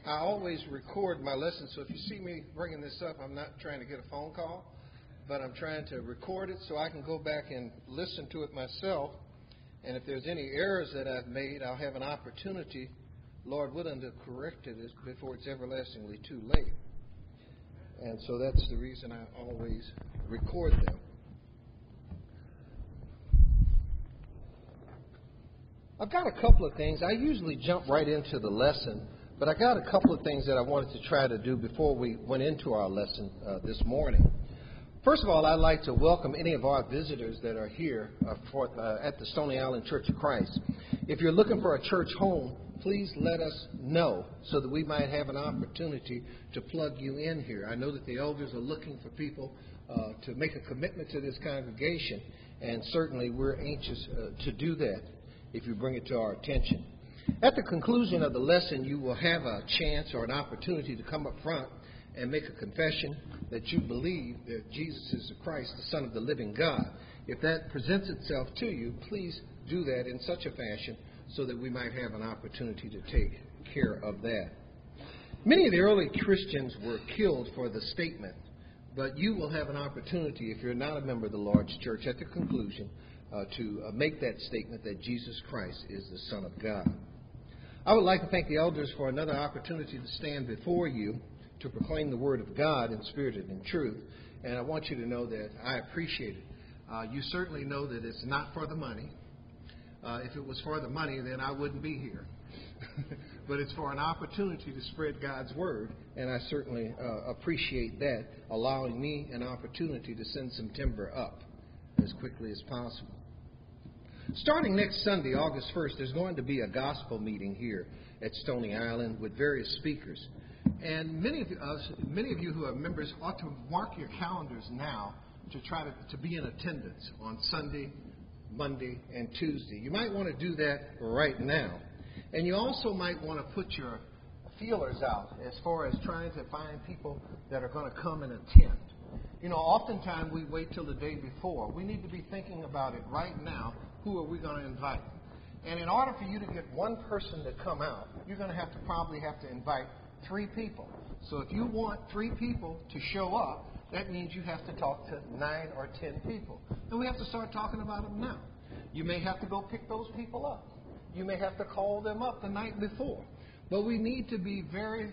I always record my lessons, so if you see me bringing this up, I'm not trying to get a phone call, but I'm trying to record it so I can go back and listen to it myself. And if there's any errors that I've made, I'll have an opportunity, Lord willing, to correct it before it's everlastingly too late. And so that's the reason I always record them. I've got a couple of things. I usually jump right into the lesson, but I got a couple of things that I wanted to try to do before we went into our lesson this morning. First of all, I'd like to welcome any of our visitors that are here at the Stony Island Church of Christ. If you're looking for a church home, please let us know so that we might have an opportunity to plug you in here. I know that the elders are looking for people to make a commitment to this congregation, and certainly we're anxious to do that if you bring it to our attention. At the conclusion of the lesson, you will have a chance or an opportunity to come up front and make a confession that you believe that Jesus is the Christ, the Son of the living God. If that presents itself to you, please do that in such a fashion so that we might have an opportunity to take care of that. Many of the early Christians were killed for the statement, but you will have an opportunity, if you're not a member of the Lord's church, at the conclusion to make that statement that Jesus Christ is the Son of God. I would like to thank the elders for another opportunity to stand before you to proclaim the Word of God in spirit and in truth. And I want you to know that I appreciate it. You certainly know that it's not for the money. If it was for the money, then I wouldn't be here. But it's for an opportunity to spread God's Word, and I certainly appreciate that, allowing me an opportunity to send some timber up as quickly as possible. Starting next Sunday, August 1st, there's going to be a gospel meeting here at Stony Island with various speakers. And many of you who are members ought to mark your calendars now to try to be in attendance on Sunday, Monday, and Tuesday. You might want to do that right now. And you also might want to put your feelers out as far as trying to find people that are going to come and attend. You know, oftentimes we wait till the day before. We need to be thinking about it right now. Who are we going to invite? And in order for you to get one person to come out, you're going to probably have to invite 3 people. So if you want 3 people to show up, that means you have to talk to 9 or 10 people. And we have to start talking about them now. You may have to go pick those people up. You may have to call them up the night before. But we need to be very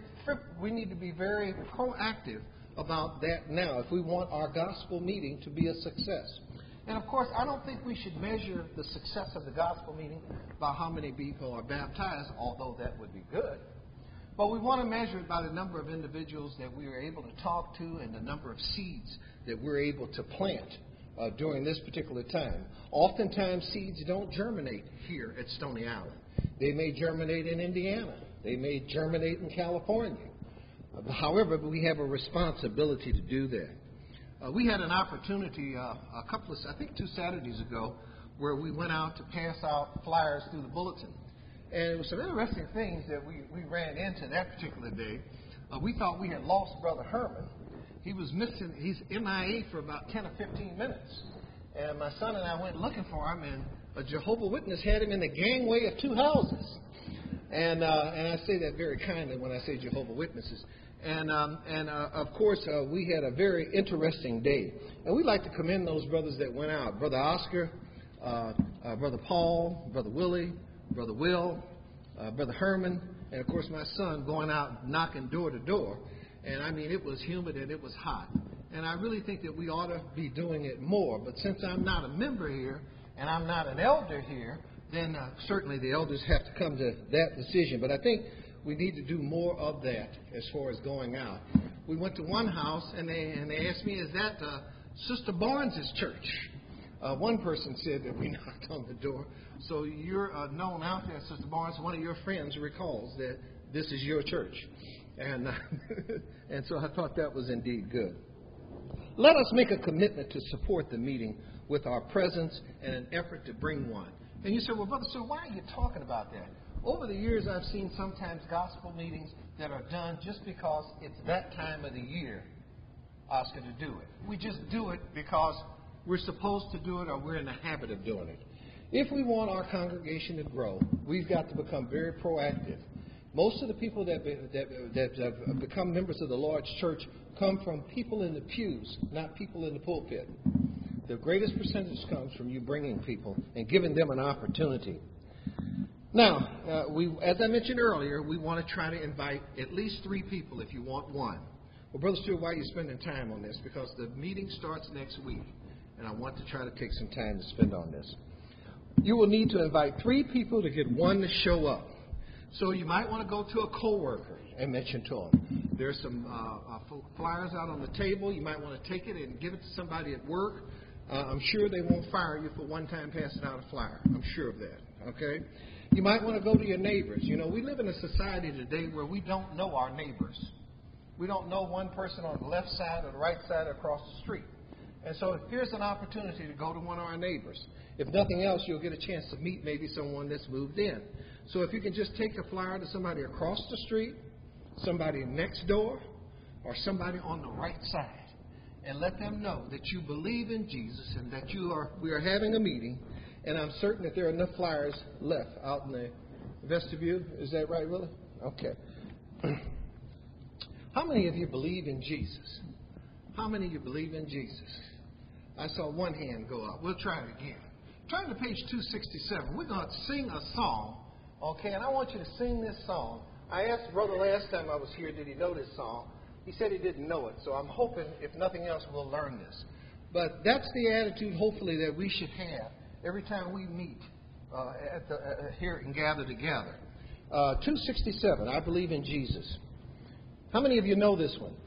proactive about that now if we want our gospel meeting to be a success. And of course, I don't think we should measure the success of the gospel meeting by how many people are baptized, although that would be good. But we want to measure it by the number of individuals that we are able to talk to and the number of seeds that we're able to plant during this particular time. Oftentimes, seeds don't germinate here at Stony Island. They may germinate in Indiana. They may germinate in California. However, we have a responsibility to do that. We had an opportunity I think 2 Saturdays ago, where we went out to pass out flyers through the bulletin. And it was some interesting things that we ran into that particular day. We thought we had lost Brother Herman. He was missing. He's MIA for about 10 or 15 minutes. And my son and I went looking for him, and a Jehovah's Witness had him in the gangway of 2 houses. And I say that very kindly when I say Jehovah's Witnesses. And of course, we had a very interesting day. And we'd like to commend those brothers that went out. Brother Oscar, Brother Paul, Brother Willie, Brother Will, Brother Herman, and of course my son going out knocking door to door. And I mean, it was humid and it was hot. And I really think that we ought to be doing it more. But since I'm not a member here and I'm not an elder here, then certainly the elders have to come to that decision. But I think we need to do more of that as far as going out. We went to one house and they asked me, is that Sister Barnes' church? One person said that we knocked on the door. So you're known out there, Sister Barnes. One of your friends recalls that this is your church. And so I thought that was indeed good. Let us make a commitment to support the meeting with our presence and an effort to bring one. And you say, well, Brother, so why are you talking about that? Over the years, I've seen sometimes gospel meetings that are done just because it's that time of the year, Oscar, to do it. We just do it because we're supposed to do it or we're in the habit of doing it. If we want our congregation to grow, we've got to become very proactive. Most of the people that have become members of the Lord's church come from people in the pews, not people in the pulpit. The greatest percentage comes from you bringing people and giving them an opportunity. Now, as I mentioned earlier, we want to try to invite at least 3 people if you want one. Well, Brother Stewart, why are you spending time on this? Because the meeting starts next week, and I want to try to take some time to spend on this. You will need to invite 3 people to get 1 to show up. So you might want to go to a coworker and mention to them. There's some flyers out on the table. You might want to take it and give it to somebody at work. I'm sure they won't fire you for one time passing out a flyer. I'm sure of that. Okay? You might want to go to your neighbors. You know, we live in a society today where we don't know our neighbors. We don't know one person on the left side or the right side or across the street. And so here's an opportunity to go to one of our neighbors. If nothing else, you'll get a chance to meet maybe someone that's moved in. So if you can just take a flyer to somebody across the street, somebody next door, or somebody on the right side, and let them know that you believe in Jesus and that we are having a meeting. And I'm certain that there are enough flyers left out in the vestibule. Is that right, Willie? Okay. How many of you believe in Jesus? How many of you believe in Jesus? I saw one hand go up. We'll try it again. Turn to page 267. We're going to sing a song, okay? And I want you to sing this song. I asked Brother last time I was here, did he know this song? He said he didn't know it. So I'm hoping, if nothing else, we'll learn this. But that's the attitude, hopefully, that we should have every time we meet here and gather together. 267, I believe in Jesus. How many of you know this one?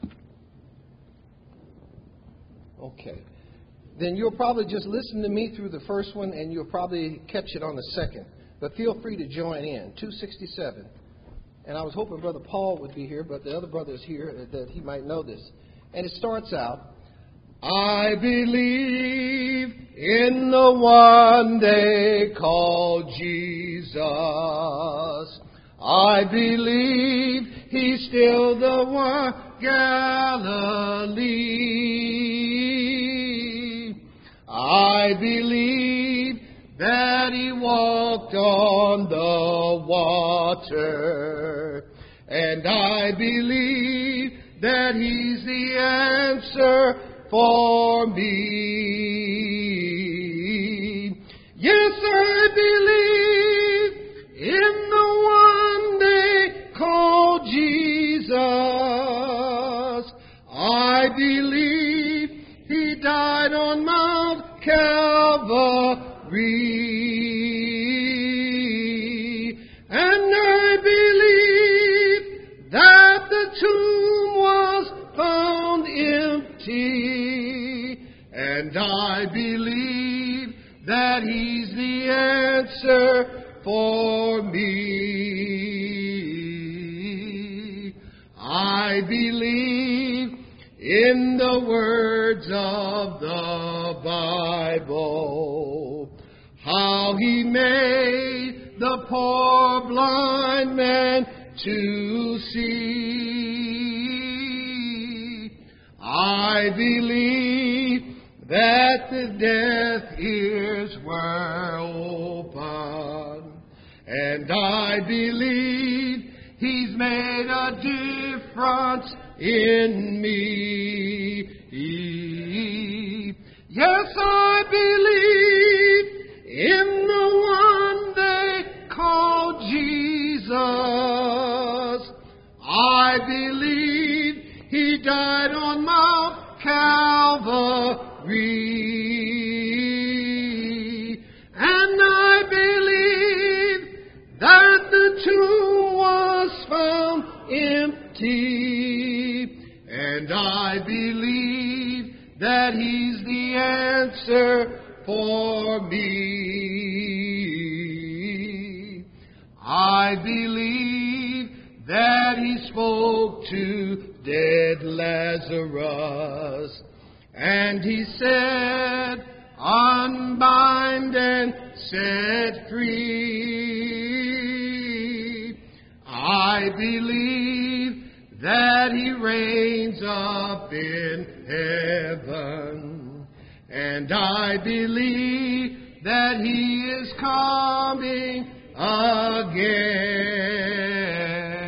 Okay. Then you'll probably just listen to me through the first one, and you'll probably catch it on the second. But feel free to join in. 267. And I was hoping Brother Paul would be here, but the other brother is here, that he might know this. And it starts out, I believe in the one they call Jesus. I believe he's still the one Galilee. I believe that he walked on the water. And I believe that he's the answer for me. Yes, I believe in the one they call Jesus. I believe he died on Mount Calvary. And I believe that the tomb was found empty. And I believe that he's the answer for me. I believe in the words of the Bible, how he made the poor blind man to see. I believe that the deaf ears were open. And I believe he's made a difference in me. Yes, I believe in the one they call Jesus. I believe he died on Mount Calvary. And I believe that the tomb was found empty. And I believe that he's the answer for me. I believe that he spoke to dead Lazarus. And he said, unbind and set free. I believe that he reigns up in heaven. And I believe that he is coming again.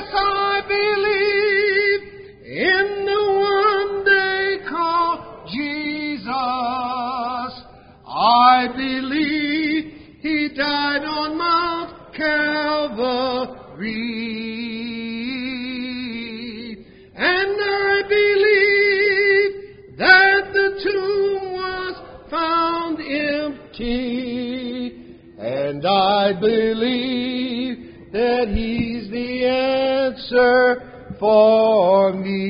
Yes, I believe in the one they call Jesus. I believe He died on Mount Calvary. And I believe that the tomb was found empty. And I believe that He's the answer for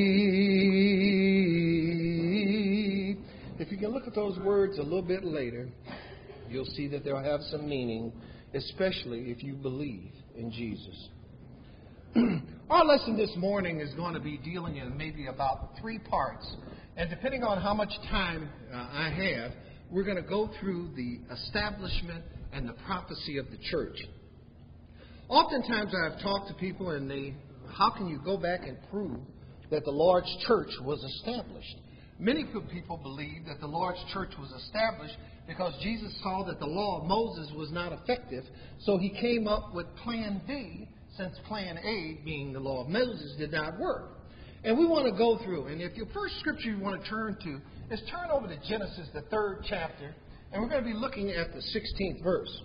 me. If you can look at those words a little bit later, you'll see that they'll have some meaning, especially if you believe in Jesus. Our lesson this morning is going to be dealing in maybe about 3 parts. And depending on how much time I have, we're going to go through the establishment and the prophecy of the church. Oftentimes I've talked to people and how can you go back and prove that the Lord's church was established? Many people believe that the Lord's church was established because Jesus saw that the law of Moses was not effective, so He came up with plan B, since plan A, being the law of Moses, did not work. And we want to go through, and if your first scripture you want to turn to is turn over to Genesis, the 3rd chapter, and we're going to be looking at the 16th verse.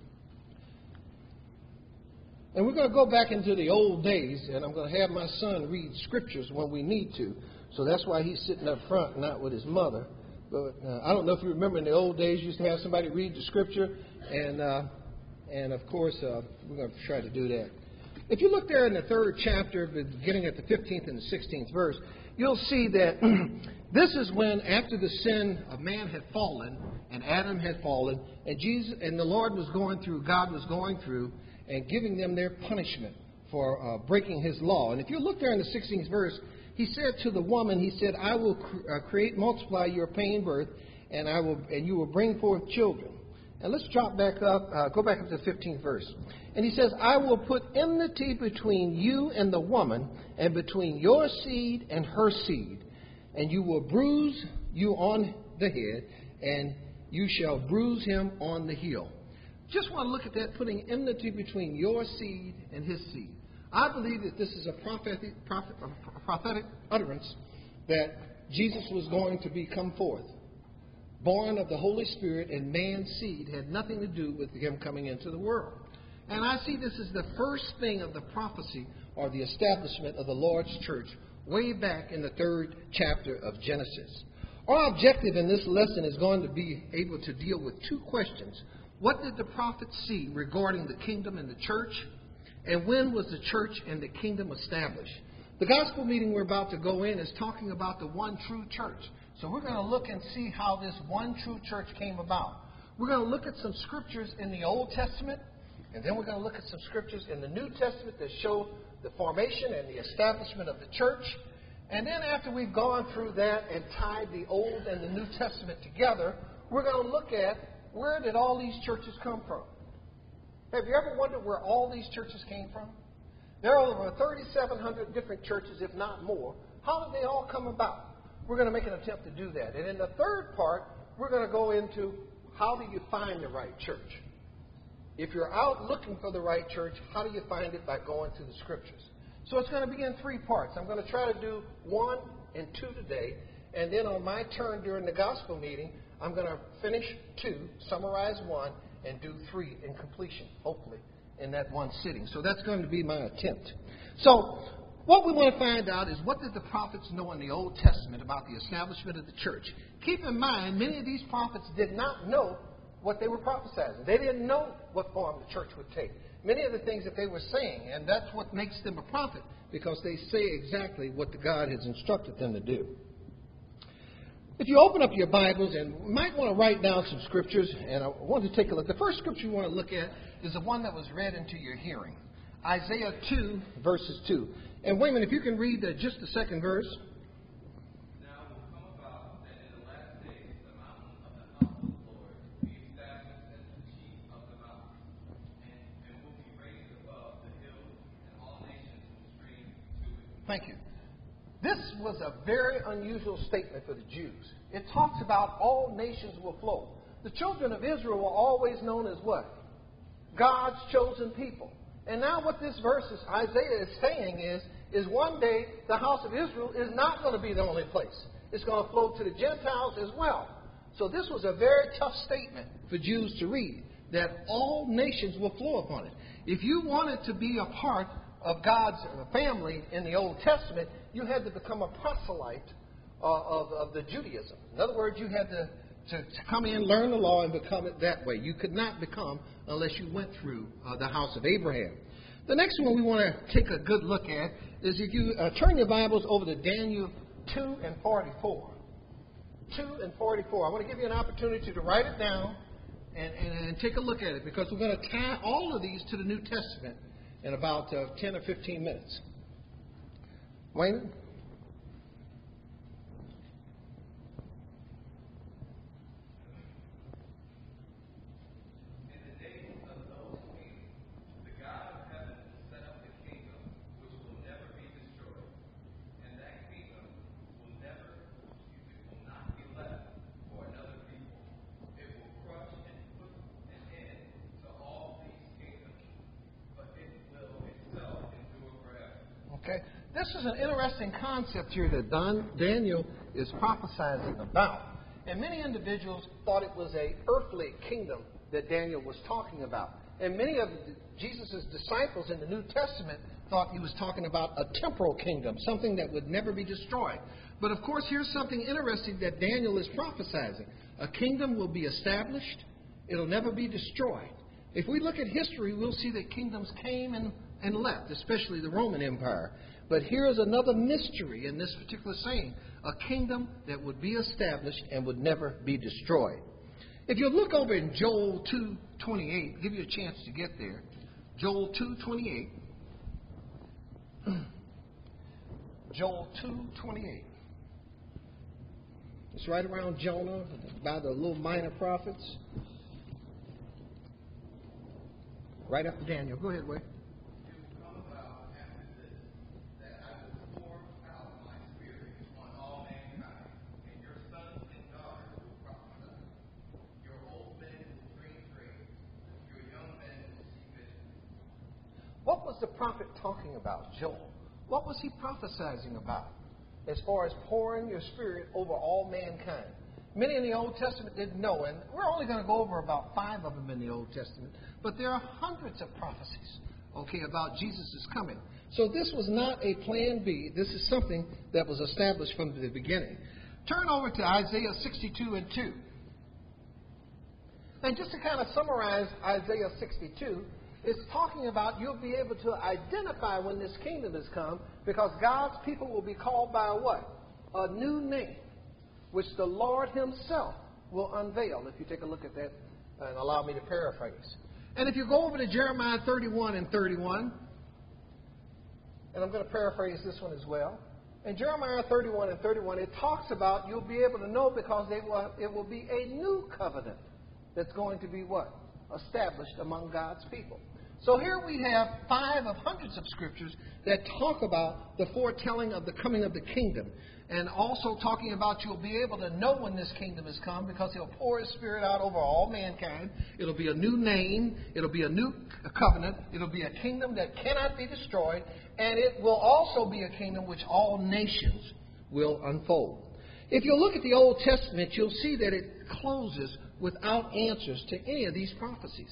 And we're going to go back into the old days, and I'm going to have my son read scriptures when we need to. So that's why he's sitting up front, not with his mother. But I don't know if you remember in the old days, you used to have somebody read the scripture, and of course, we're going to try to do that. If you look there in the 3rd chapter, beginning at the 15th and the 16th verse, you'll see that this is when, after the sin of man had fallen, and Adam had fallen, and Jesus and the Lord was going through, God was going through, and giving them their punishment for breaking His law. And if you look there in the 16th verse, He said to the woman, He said, I will create, multiply your pain birth, and you will bring forth children. And let's drop back up, go back up to the 15th verse. And He says, I will put enmity between you and the woman, and between your seed and her seed. And you will bruise you on the head, and you shall bruise him on the heel. Just want to look at that, putting enmity between your seed and his seed. I believe that this is a prophetic utterance that Jesus was going to come forth. Born of the Holy Spirit, and man's seed had nothing to do with Him coming into the world. And I see this as the first thing of the prophecy or the establishment of the Lord's church way back in the 3rd chapter of Genesis. Our objective in this lesson is going to be able to deal with 2 questions. What did the prophets see regarding the kingdom and the church? And when was the church and the kingdom established? The gospel meeting we're about to go in is talking about the one true church. So we're going to look and see how this one true church came about. We're going to look at some scriptures in the Old Testament, and then we're going to look at some scriptures in the New Testament that show the formation and the establishment of the church. And then after we've gone through that and tied the Old and the New Testament together, we're going to look at where did all these churches come from? Have you ever wondered where all these churches came from? There are over 3,700 different churches, if not more. How did they all come about? We're going to make an attempt to do that. And in the 3rd part, we're going to go into how do you find the right church? If you're out looking for the right church, how do you find it? By going to the scriptures. So it's going to be in 3 parts. I'm going to try to do 1 and 2 today. And then on my turn during the gospel meeting, I'm going to finish 2, summarize 1, and do 3 in completion, hopefully, in that one sitting. So that's going to be my attempt. So what we want to find out is, what did the prophets know in the Old Testament about the establishment of the church? Keep in mind, many of these prophets did not know what they were prophesying. They didn't know what form the church would take. Many of the things that they were saying, and that's what makes them a prophet, because they say exactly what God has instructed them to do. If you open up your Bibles, and you might want to write down some scriptures, and I want to take a look. The first scripture you want to look at is the one that was read into your hearing. Isaiah 2, verses 2. And Wayman, if you can read just the 2nd verse. Now it will come about that in the last days the mountain of the house of the Lord will be established as the chief of the mountains, and will be raised above the hills, and all nations will stream to it. Thank you. This was a very unusual statement for the Jews. It talks about all nations will flow. The children of Israel were always known as what? God's chosen people. And now what this verse Isaiah is saying is one day the house of Israel is not going to be the only place. It's going to flow to the Gentiles as well. So this was a very tough statement for Jews to read, that all nations will flow upon it. If you wanted to be a part of God's family in the Old Testament, you had to become a proselyte of the Judaism. In other words, you had to come in, learn the law, and become it that way. You could not become unless you went through the house of Abraham. The next one we want to take a good look at is if you turn your Bibles over to Daniel 2 and 44. 2 and 44. I want to give you an opportunity to write it down and take a look at it, because we're going to tie all of these to the New Testament in about 10 or 15 minutes. Wayne? Okay, this is an interesting concept here that Daniel is prophesying about. And many individuals thought it was an earthly kingdom that Daniel was talking about. And many of Jesus' disciples in the New Testament thought he was talking about a temporal kingdom, something that would never be destroyed. But of course, here's something interesting that Daniel is prophesying. A kingdom will be established. It'll never be destroyed. If we look at history, we'll see that kingdoms came and left, especially the Roman Empire. But here is another mystery in this particular saying: a kingdom that would be established and would never be destroyed. If you look over in Joel 2:28, give you a chance to get there. Joel 2:28. Joel 2:28. It's right around Jonah, by the little minor prophets. Right after Daniel. Go ahead, Wade. What was the prophet talking about, Joel? What was he prophesying about as far as pouring your spirit over all mankind? Many in the Old Testament didn't know, and we're only going to go over about 5 of them in the Old Testament, but there are hundreds of prophecies, about Jesus' coming. So this was not a plan B. This is something that was established from the beginning. Turn over to Isaiah 62 and 2. And just to kind of summarize Isaiah 62, it's talking about you'll be able to identify when this kingdom has come, because God's people will be called by what? A new name, which the Lord himself will unveil. If you take a look at that and allow me to paraphrase. And if you go over to Jeremiah 31 and 31, and I'm going to paraphrase this one as well. In Jeremiah 31 and 31, it talks about you'll be able to know because it will be a new covenant that's going to be what? Established among God's people. So here we have 5 of hundreds of scriptures that talk about the foretelling of the coming of the kingdom. And also talking about you'll be able to know when this kingdom has come, because he'll pour his spirit out over all mankind. It'll be a new name. It'll be a new covenant. It'll be a kingdom that cannot be destroyed. And it will also be a kingdom which all nations will unfold. If you look at the Old Testament, you'll see that it closes without answers to any of these prophecies.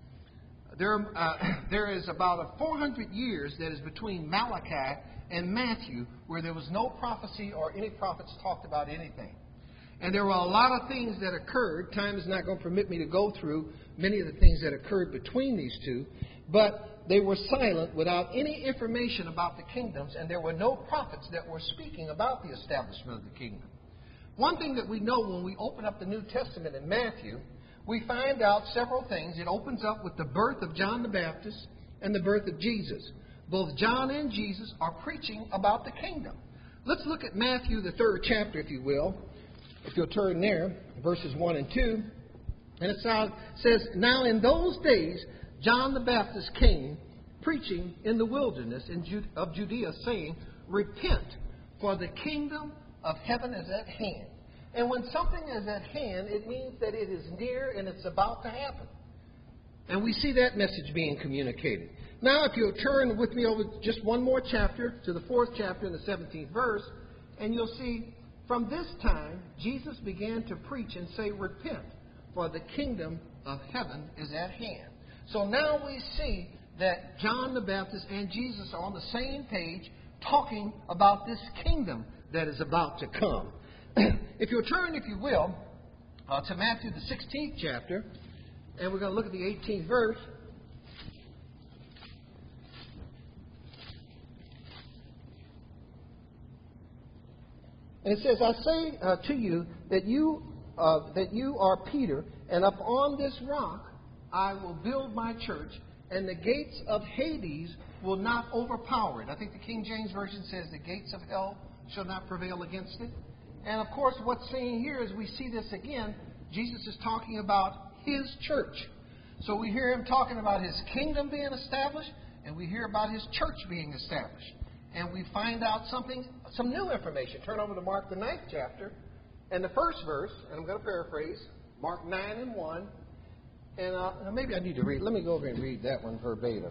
There is about 400 years that is between Malachi and Matthew where there was no prophecy or any prophets talked about anything. And there were a lot of things that occurred. Time is not going to permit me to go through many of the things that occurred between these two. But they were silent without any information about the kingdoms, and there were no prophets that were speaking about the establishment of the kingdom. One thing that we know when we open up the New Testament in Matthew, we find out several things. It opens up with the birth of John the Baptist and the birth of Jesus. Both John and Jesus are preaching about the kingdom. Let's look at Matthew, the 3rd chapter, if you will. If you'll turn there, verses 1 and 2. And it says, "Now in those days John the Baptist came, preaching in the wilderness of Judea, saying, 'Repent, for the kingdom of heaven is at hand.'" And when something is at hand, it means that it is near and it's about to happen. And we see that message being communicated. Now, if you'll turn with me over just one more chapter to the 4th chapter and the 17th verse, and you'll see, from this time, Jesus began to preach and say, "Repent, for the kingdom of heaven is at hand." So now we see that John the Baptist and Jesus are on the same page talking about this kingdom that is about to come. If you'll turn, if you will, to Matthew the 16th chapter, and we're going to look at the 18th verse. And it says, "I say to you that you are Peter, and upon this rock I will build my church, and the gates of Hades will not overpower it." I think the King James Version says, "The gates of hell shall not prevail against it." And of course, what's saying here is we see this again. Jesus is talking about his church. So we hear him talking about his kingdom being established, and we hear about his church being established. And we find out some new information. Turn over to Mark the 9th chapter, and the 1st verse, and I'm going to paraphrase, Mark 9 and 1. And maybe I need to read. Let me go over and read that one verbatim.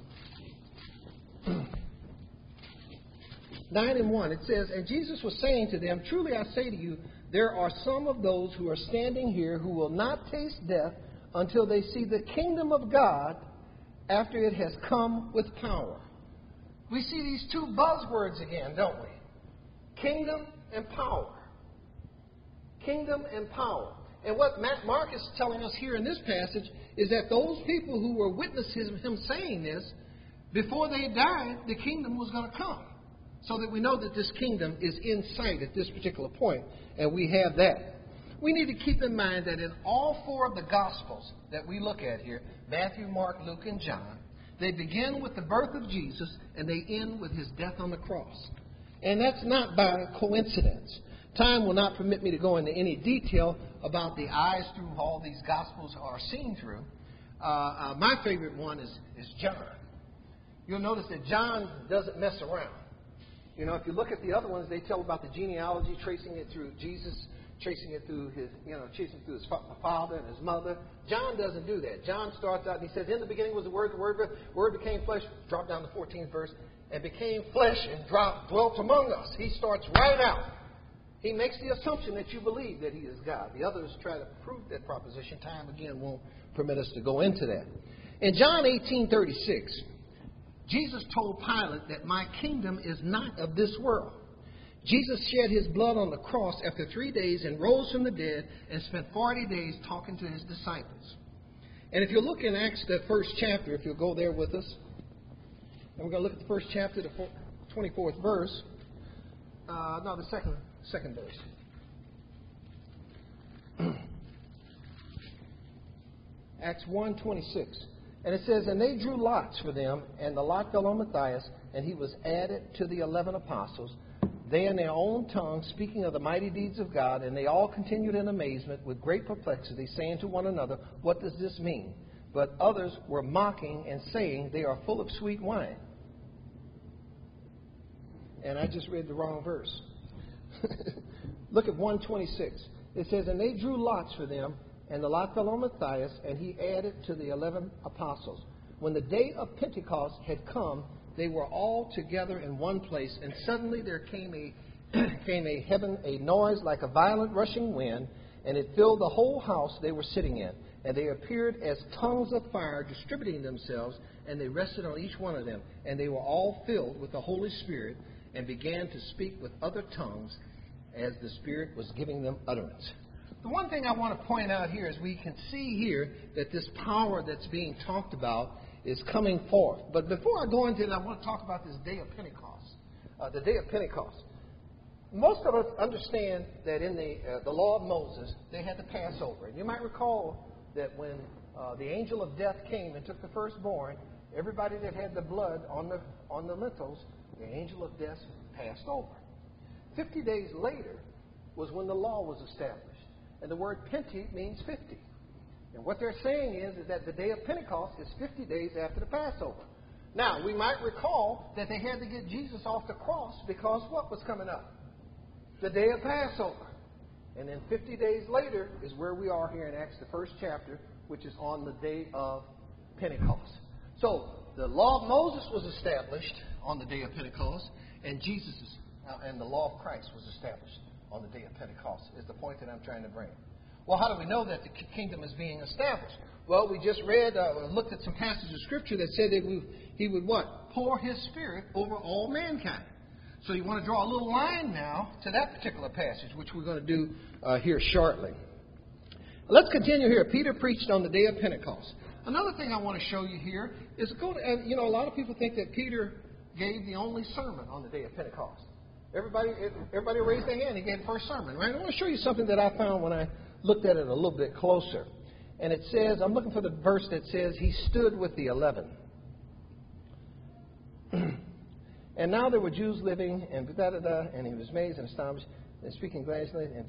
9 and 1, it says, "And Jesus was saying to them, 'Truly I say to you, there are some of those who are standing here who will not taste death until they see the kingdom of God after it has come with power.'" We see these two buzzwords again, don't we? Kingdom and power. Kingdom and power. And what Mark is telling us here in this passage is that those people who were witnessing him saying this, before they died, the kingdom was going to come. So that we know that this kingdom is in sight at this particular point, and we have that. We need to keep in mind that in all 4 of the Gospels that we look at here, Matthew, Mark, Luke, and John, they begin with the birth of Jesus, and they end with his death on the cross. And that's not by coincidence. Time will not permit me to go into any detail about the eyes through all these Gospels are seen through. My favorite one is John. You'll notice that John doesn't mess around. You know, if you look at the other ones, they tell about the genealogy, tracing it through Jesus, tracing it through his father and his mother. John doesn't do that. John starts out and he says, "In the beginning was the Word became flesh," drop down to the 14th verse, "and became flesh and dwelt among us." He starts right out. He makes the assumption that you believe that he is God. The others try to prove that proposition. Time, again, won't permit us to go into that. In John 18:36, Jesus told Pilate that my kingdom is not of this world. Jesus shed his blood on the cross after 3 days and rose from the dead and spent 40 days talking to his disciples. And if you look in Acts, that 1st chapter, if you'll go there with us, and we're going to look at the 1st chapter, the 24th verse. The second verse. Acts 1:26. And it says, "And they drew lots for them, and the lot fell on Matthias, and he was added to the 11 apostles. They in their own tongue, speaking of the mighty deeds of God, and they all continued in amazement with great perplexity, saying to one another, 'What does this mean?' But others were mocking and saying, 'They are full of sweet wine.'" And I just read the wrong verse. Look at 1:26. It says, "And they drew lots for them, and the lot fell on Matthias, and he added to the 11 apostles. When the day of Pentecost had come, they were all together in one place, and suddenly there came a noise like a violent rushing wind, and it filled the whole house they were sitting in. And they appeared as tongues of fire distributing themselves, and they rested on each one of them. And they were all filled with the Holy Spirit, and began to speak with other tongues as the Spirit was giving them utterance." The one thing I want to point out here is we can see here that this power that's being talked about is coming forth. But before I go into it, I want to talk about this day of Pentecost. The day of Pentecost. Most of us understand that in the law of Moses, they had the Passover. And you might recall that when the angel of death came and took the firstborn, everybody that had the blood on the lintels, the angel of death passed over. 50 days later was when the law was established. And the word Pente means 50. And what they're saying is that the day of Pentecost is 50 days after the Passover. Now, we might recall that they had to get Jesus off the cross because what was coming up? The day of Passover. And then 50 days later is where we are here in Acts, the 1st chapter, which is on the day of Pentecost. So the law of Moses was established on the day of Pentecost, and and the law of Christ was established on the day of Pentecost, is the point that I'm trying to bring. Well, how do we know that the kingdom is being established? Well, we just looked at some passages of Scripture that said that He would what? Pour His Spirit over all mankind. So you want to draw a little line now to that particular passage, which we're going to do here shortly. Let's continue here. Peter preached on the day of Pentecost. Another thing I want to show you here is, a lot of people think that Peter gave the only sermon on the day of Pentecost. Everybody raised their hand. He gave the first sermon, right? I want to show you something that I found when I looked at it a little bit closer. And it says, I'm looking for the verse that says, He stood with the 11. And now there were Jews living, and and He was amazed and astonished, and speaking glazily, and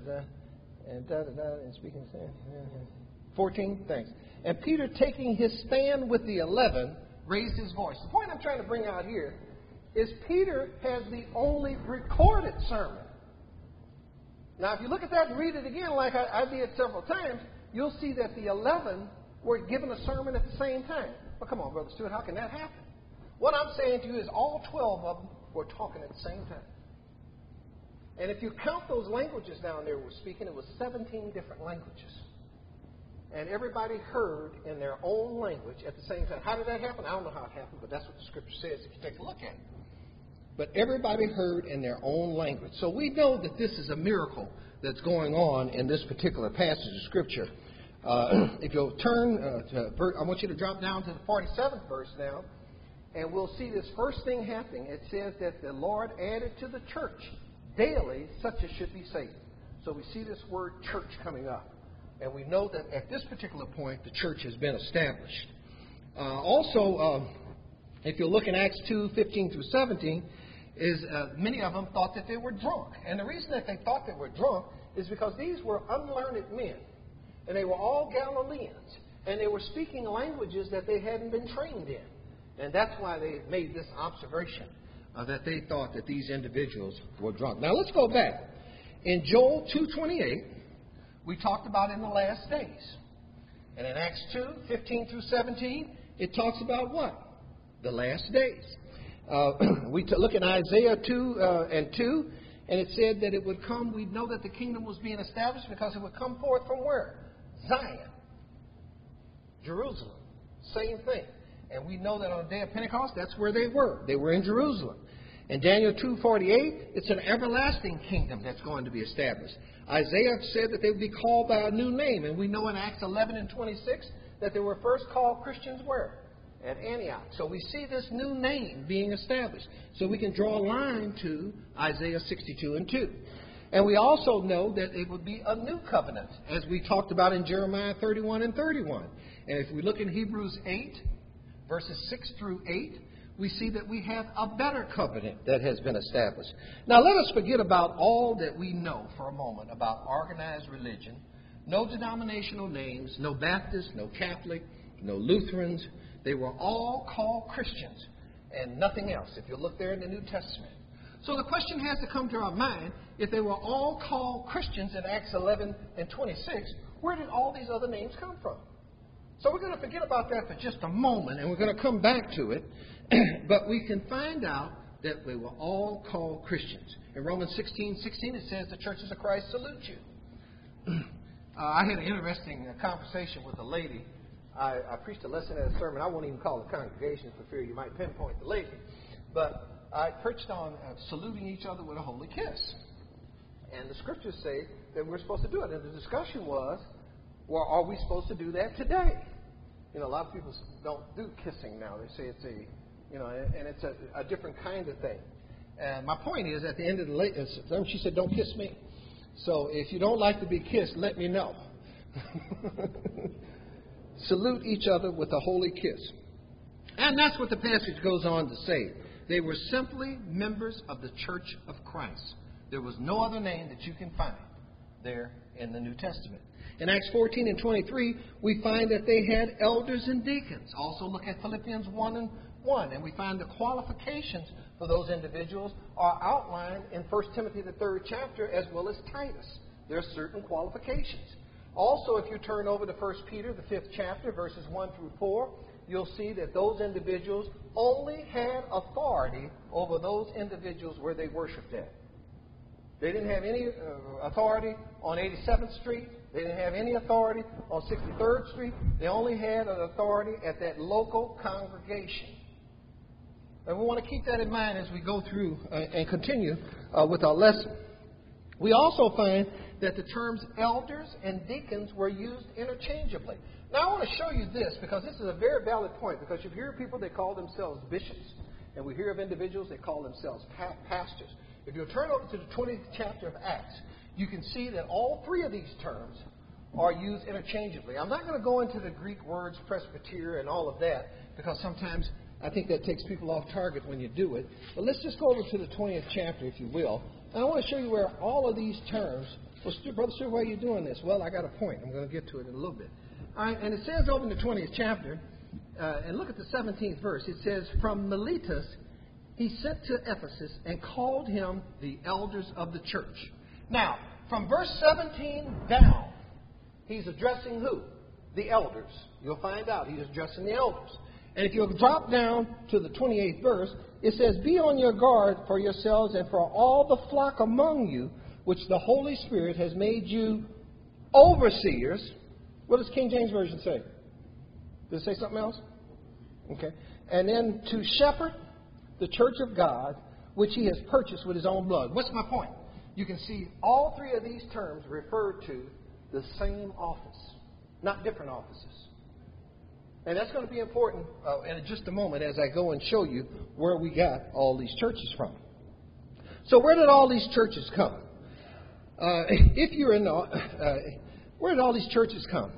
and speaking. 14, thanks. And Peter, taking his stand with the 11, raised his voice. The point I'm trying to bring out here is Peter has the only recorded sermon. Now, if you look at that and read it again, like I did several times, you'll see that the 11 were given a sermon at the same time. Well, come on, Brother Stewart, how can that happen? What I'm saying to you is all 12 of them were talking at the same time. And if you count those languages down there were speaking, it was 17 different languages. And everybody heard in their own language at the same time. How did that happen? I don't know how it happened, but that's what the Scripture says if you take a look at it. But everybody heard in their own language. So we know that this is a miracle that's going on in this particular passage of Scripture. If you'll turn, I want you to drop down to the 47th verse now, and we'll see this first thing happening. It says that the Lord added to the church daily such as should be saved. So we see this word church coming up. And we know that at this particular point, the church has been established. If you look in Acts 2, 15 through 17, many of them thought that they were drunk. And the reason that they thought they were drunk is because these were unlearned men. And they were all Galileans. And they were speaking languages that they hadn't been trained in. And that's why they made this observation, that they thought that these individuals were drunk. Now let's go back. In Joel 2:28, we talked about in the last days. And in Acts 2, 15 through 17, it talks about what? The last days. We look at Isaiah 2 and 2, and it said that it would come. We'd know that the kingdom was being established because it would come forth from where? Zion. Jerusalem. Same thing. And we know that on the day of Pentecost, that's where they were. They were in Jerusalem. In Daniel 2:48, it's an everlasting kingdom that's going to be established. Isaiah said that they would be called by a new name. And we know in Acts 11 and 26 that they were first called Christians where? At Antioch. So we see this new name being established. So we can draw a line to Isaiah 62 and 2. And we also know that it would be a new covenant, as we talked about in Jeremiah 31 and 31. And if we look in Hebrews 8, verses 6 through 8, we see that we have a better covenant that has been established. Now let us forget about all that we know for a moment about organized religion. No denominational names, no Baptist, no Catholic, no Lutherans. They were all called Christians and nothing else, if you look there in the New Testament. So the question has to come to our mind, if they were all called Christians in Acts 11 and 26, where did all these other names come from? So we're going to forget about that for just a moment, and we're going to come back to it. But we can find out that they were all called Christians. In Romans 16:16, it says, the churches of Christ salute you. I had an interesting conversation with a lady. I preached a lesson at a sermon. I won't even call the congregation for fear you might pinpoint the lady. But I preached on saluting each other with a holy kiss. And the scriptures say that we're supposed to do it. And the discussion was, well, are we supposed to do that today? You know, a lot of people don't do kissing now. They say it's and it's a different kind of thing. And my point is, at the end of the she said, don't kiss me. So if you don't like to be kissed, let me know. Salute each other with a holy kiss. And that's what the passage goes on to say. They were simply members of the Church of Christ. There was no other name that you can find there in the New Testament. In Acts 14 and 23, we find that they had elders and deacons. Also look at Philippians 1 and 1, and we find the qualifications for those individuals are outlined in 1 Timothy, the 3rd chapter, as well as Titus. There are certain qualifications. Also, if you turn over to 1 Peter, the 5th chapter, verses 1 through 4, you'll see that those individuals only had authority over those individuals where they worshiped at. They didn't have any authority on 87th Street. They didn't have any authority on 63rd Street. They only had an authority at that local congregation. And we want to keep that in mind as we go through and continue with our lesson. We also find that the terms elders and deacons were used interchangeably. Now, I want to show you this because this is a very valid point, because you hear people, they call themselves bishops, and we hear of individuals, they call themselves pastors. If you'll turn over to the 20th chapter of Acts, you can see that all three of these terms are used interchangeably. I'm not going to go into the Greek words presbyter and all of that, because sometimes I think that takes people off target when you do it. But let's just go over to the 20th chapter, if you will. And I want to show you where all of these terms... Well, Brother Stuart, why are you doing this? Well, I got a point. I'm going to get to it in a little bit. All right, and it says over in the 20th chapter, and look at the 17th verse. It says, from Miletus he sent to Ephesus and called him the elders of the church. Now, from verse 17 down, he's addressing who? The elders. You'll find out he's addressing the elders. And if you'll drop down to the 28th verse, it says, be on your guard for yourselves and for all the flock among you, which the Holy Spirit has made you overseers. What does King James Version say? Does it say something else? Okay. And then to shepherd the church of God, which he has purchased with his own blood. What's my point? You can see all three of these terms refer to the same office, not different offices. And that's going to be important in just a moment as I go and show you where we got all these churches from. So where did all these churches come? If you're in where did all these churches come?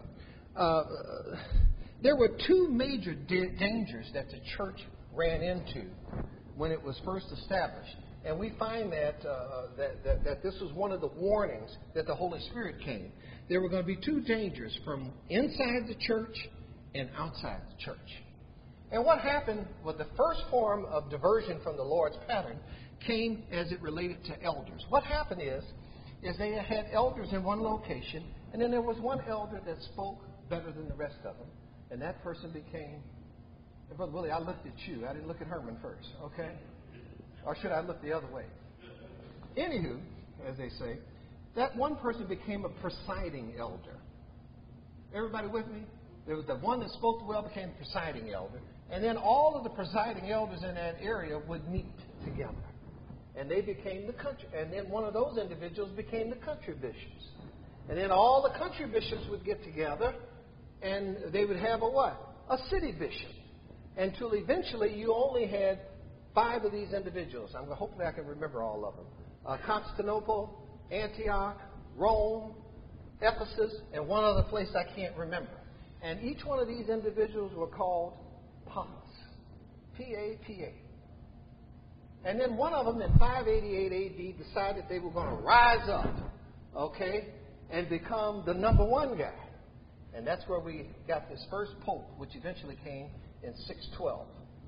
There were two major dangers that the church ran into when it was first established. And we find that this was one of the warnings that the Holy Spirit came. There were going to be two dangers from inside the church and outside the church. And what happened with the first form of diversion from the Lord's pattern came as it related to elders. What happened is they had elders in one location, and then there was one elder that spoke better than the rest of them, and that person became... And Brother Willie, I looked at you. I didn't look at Herman first, okay? Or should I look the other way? Anywho, as they say, that one person became a presiding elder. Everybody with me? There was the one that spoke well became the presiding elder. And then all of the presiding elders in that area would meet together. And they became the country. And then one of those individuals became the country bishops. And then all the country bishops would get together and they would have a what? A city bishop. Until eventually you only had 5 of these individuals. Hopefully I can remember all of them. Constantinople, Antioch, Rome, Ephesus, and one other place I can't remember. And each one of these individuals were called Papas. P-A-P-A. And then one of them in 588 A.D. decided they were going to rise up, okay, and become the number one guy. And that's where we got this first pope, which eventually came in 612.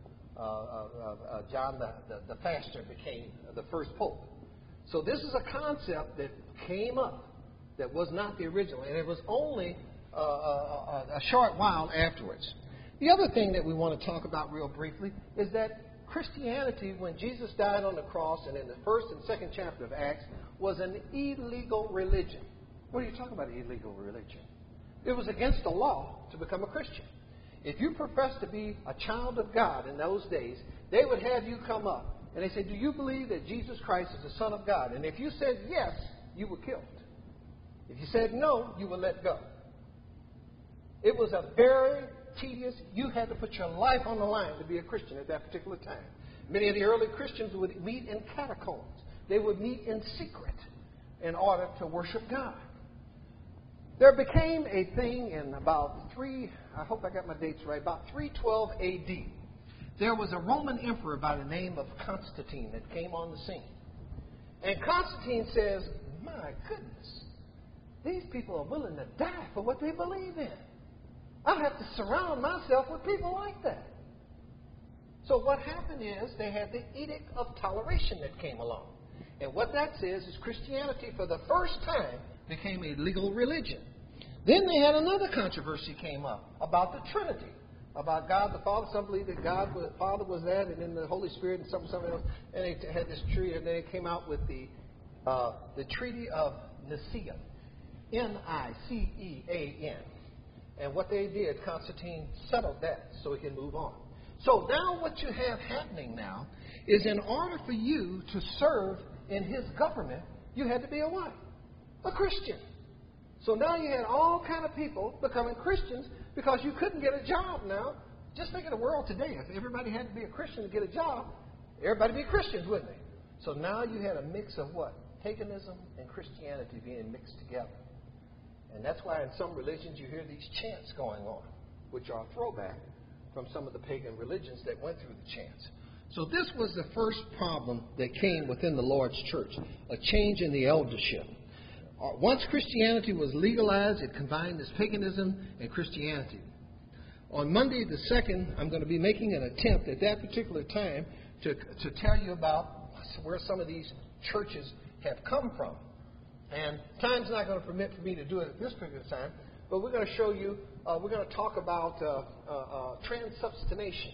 John the Faster became the first pope. So this is a concept that came up that was not the original, and it was only a short while afterwards. The other thing that we want to talk about real briefly is that Christianity, when Jesus died on the cross and in the 1st and 2nd chapter of Acts, was an illegal religion. What are you talking about, illegal religion? It was against the law to become a Christian. If you professed to be a child of God in those days, they would have you come up and they said, do you believe that Jesus Christ is the Son of God? And if you said yes, you were killed. If you said no, you were let go. It was a very tedious, you had to put your life on the line to be a Christian at that particular time. Many of the early Christians would meet in catacombs. They would meet in secret in order to worship God. There became a thing in about I hope I got my dates right, about 312 A.D. There was a Roman emperor by the name of Constantine that came on the scene. And Constantine says, my goodness, these people are willing to die for what they believe in. I have to surround myself with people like that. So what happened is they had the Edict of Toleration that came along. And what that says is Christianity for the first time became a legal religion. Then they had another controversy came up about the Trinity, about God the Father. Some believed that God the Father was that, and then the Holy Spirit and something else. And they had this treaty, and then they came out with the Treaty of Nicaea, Nicean. And what they did, Constantine settled that so he can move on. So now what you have happening now is, in order for you to serve in his government, you had to be a what? A Christian. So now you had all kind of people becoming Christians because you couldn't get a job now. Just think of the world today. If everybody had to be a Christian to get a job, everybody would be Christians, wouldn't they? So now you had a mix of what? Paganism and Christianity being mixed together. And that's why in some religions you hear these chants going on, which are a throwback from some of the pagan religions that went through the chants. So this was the first problem that came within the Lord's church, a change in the eldership. Once Christianity was legalized, it combined this paganism and Christianity. On Monday the 2nd, I'm going to be making an attempt at that particular time to tell you about where some of these churches have come from. And time's not going to permit for me to do it at this particular time, but we're going to show you, we're going to talk about transubstantiation.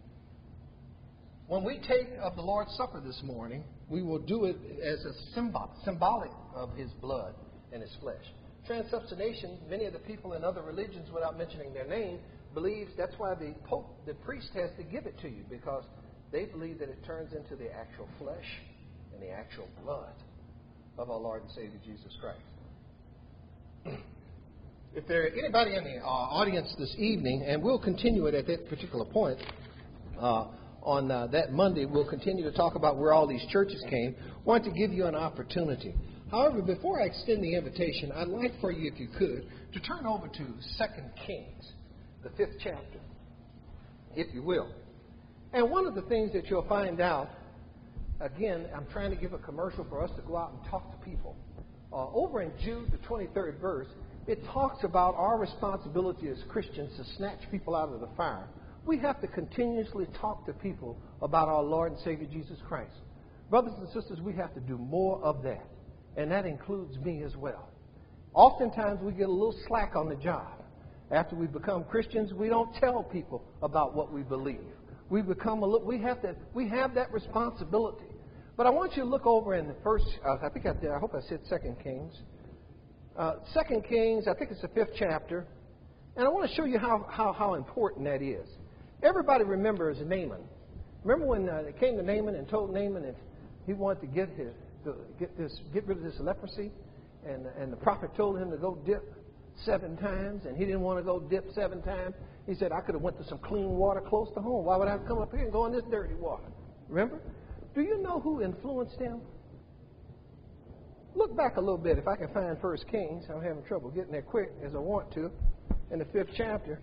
When we take of the Lord's Supper this morning, we will do it as a symbolic of his blood and his flesh. Transubstantiation, many of the people in other religions, without mentioning their name, believes that's why the Pope, the priest, has to give it to you, because they believe that it turns into the actual flesh and the actual blood of our Lord and Savior Jesus Christ. If there are anybody in the audience this evening, and we'll continue it at that particular point, on that Monday, we'll continue to talk about where all these churches came. I want to give you an opportunity. However, before I extend the invitation, I'd like for you, if you could, to turn over to 2 Kings, the 5th chapter, if you will. And one of the things that you'll find out, again, I'm trying to give a commercial for us to go out and talk to people. Over in Jude, the 23rd verse, it talks about our responsibility as Christians to snatch people out of the fire. We have to continuously talk to people about our Lord and Savior Jesus Christ. Brothers and sisters, we have to do more of that. And that includes me as well. Oftentimes we get a little slack on the job. After we become Christians, we don't tell people about what we believe. We have that responsibility. But I want you to look over in the first, I hope I said 2 Kings. 2 Kings, I think it's the 5th chapter. And I want to show you how important that is. Everybody remembers Naaman. Remember when they came to Naaman and told Naaman that he wanted to get rid of this leprosy? And the prophet told him to go dip 7 times, and he didn't want to go dip 7 times. He said, I could have went to some clean water close to home. Why would I have to come up here and go in this dirty water? Remember? Do you know who influenced him? Look back a little bit. If I can find 1 Kings, I'm having trouble getting there quick as I want to, in the 5th chapter.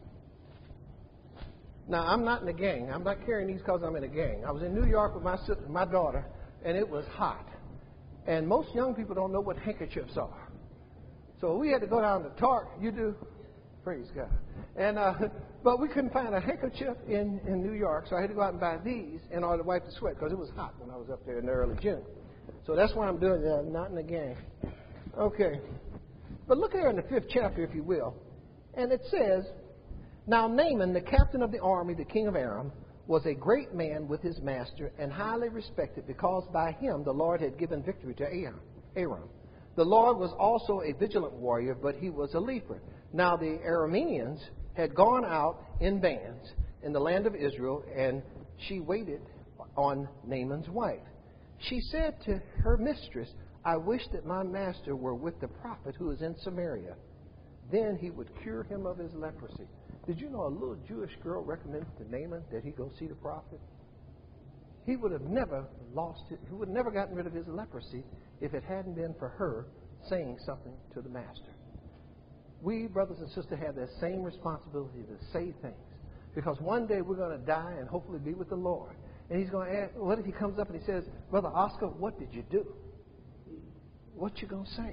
Now, I'm not in a gang. I'm not carrying these because I'm in a gang. I was in New York with my sister, my daughter, and it was hot. And most young people don't know what handkerchiefs are. So we had to go down to Target. You do? Praise God. And but we couldn't find a handkerchief in New York, so I had to go out and buy these in order to wipe the sweat, because it was hot when I was up there in early June. So that's why I'm doing that. I'm not in a gang. Okay. But look here in the 5th chapter, if you will. And it says, Now Naaman, the captain of the army, the king of Aram, was a great man with his master and highly respected, because by him the Lord had given victory to Aram. The Lord was also a vigilant warrior, but he was a leaper. Now the Arameans had gone out in bands in the land of Israel, and she waited on Naaman's wife. She said to her mistress, I wish that my master were with the prophet who is in Samaria. Then he would cure him of his leprosy. Did you know a little Jewish girl recommended to Naaman that he go see the prophet? He would have never lost it. He would have never gotten rid of his leprosy if it hadn't been for her saying something to the master. We, brothers and sisters, have that same responsibility to say things. Because one day we're going to die and hopefully be with the Lord. And he's going to ask, what if he comes up and he says, Brother Oscar, what did you do? What you going to say?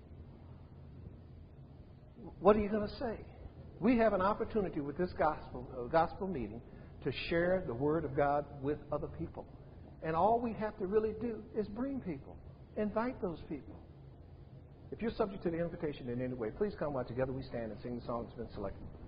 What are you going to say? We have an opportunity with this gospel meeting to share the Word of God with other people. And all we have to really do is bring people. Invite those people. If you're subject to the invitation in any way, please come while together we stand and sing the song that's been selected.